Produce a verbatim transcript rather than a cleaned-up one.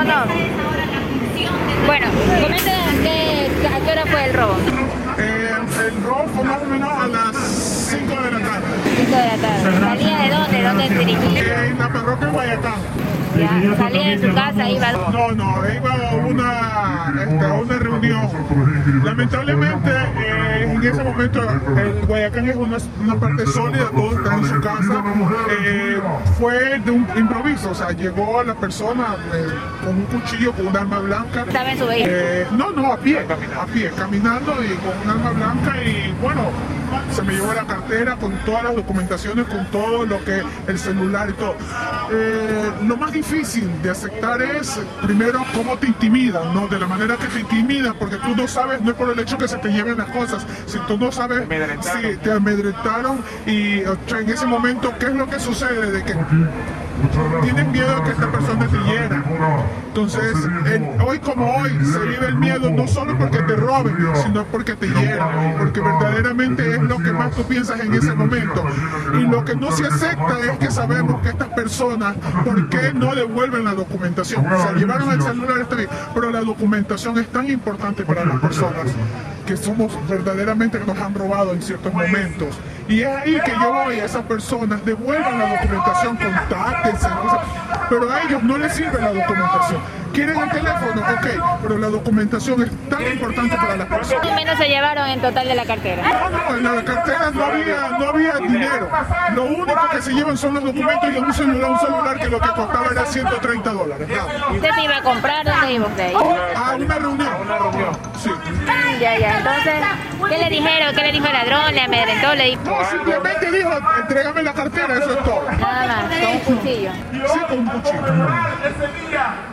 no. Bueno, coméntanos qué, a qué hora fue el robo. Eh, el robo fue más o menos a las cinco de la tarde. cinco de la tarde. ¿Salía de dónde? ¿Dónde se dirigía? Eh, en la parroquia de Guayacán. Ya, salía de su casa, iba al... No, no, iba a una, este, a una reunión. Lamentablemente, eh, en ese momento, el Guayacán es una, una parte sólida, todos están en su casa. Eh, fue de un improviso, o sea, llegó la persona eh, con un cuchillo, con un arma blanca. ¿Estaba en su vehículo? Eh, no, no, a pie, a pie, caminando y con un arma blanca y bueno, se me llevó la cartera con todas las documentaciones, con todo lo que, el celular y todo. Eh, lo más difícil de aceptar es, primero, cómo te intimidan, ¿no? De la manera que te intimidan, porque tú no sabes, no es por el hecho que se te lleven las cosas, si tú no sabes si te amedrentaron y o sea, en ese momento, ¿qué es lo que sucede? De que tienes miedo de que esta persona te hiera. Entonces, en, hoy como hoy, se vive el miedo no solo porque te roben, sino porque te hieran, porque verdaderamente es lo que más tú piensas en ese momento. Y lo que no se acepta es que sabemos que estas personas, ¿por qué no devuelven la documentación? O sea, llevaron el celular, está bien, pero la documentación es tan importante para las personas que somos verdaderamente que nos han robado en ciertos momentos. Y es ahí que yo voy a esas personas, devuelvan la documentación, contáctense, pero a ellos no les sirve la documentación. ¿Quieren el teléfono? Ok, pero la documentación es tan importante para las personas. ¿Cuánto menos se llevaron en total de la cartera? No, no, en la cartera no había, no había dinero. Lo único que se llevan son los documentos y un celular, un celular que lo que costaba era ciento treinta dólares. ¿Usted se iba a comprar? ¿Dónde iba usted? A una reunión. Una reunión. Sí. Ya, ya. Entonces, ¿qué le dijeron? ¿Qué le dijo el ladrón? ¿Le amedrentó? ¿Le dijo? No, simplemente dijo, entrégame la cartera, eso es todo. Nada más, con un cuchillo. Sí, con un cuchillo.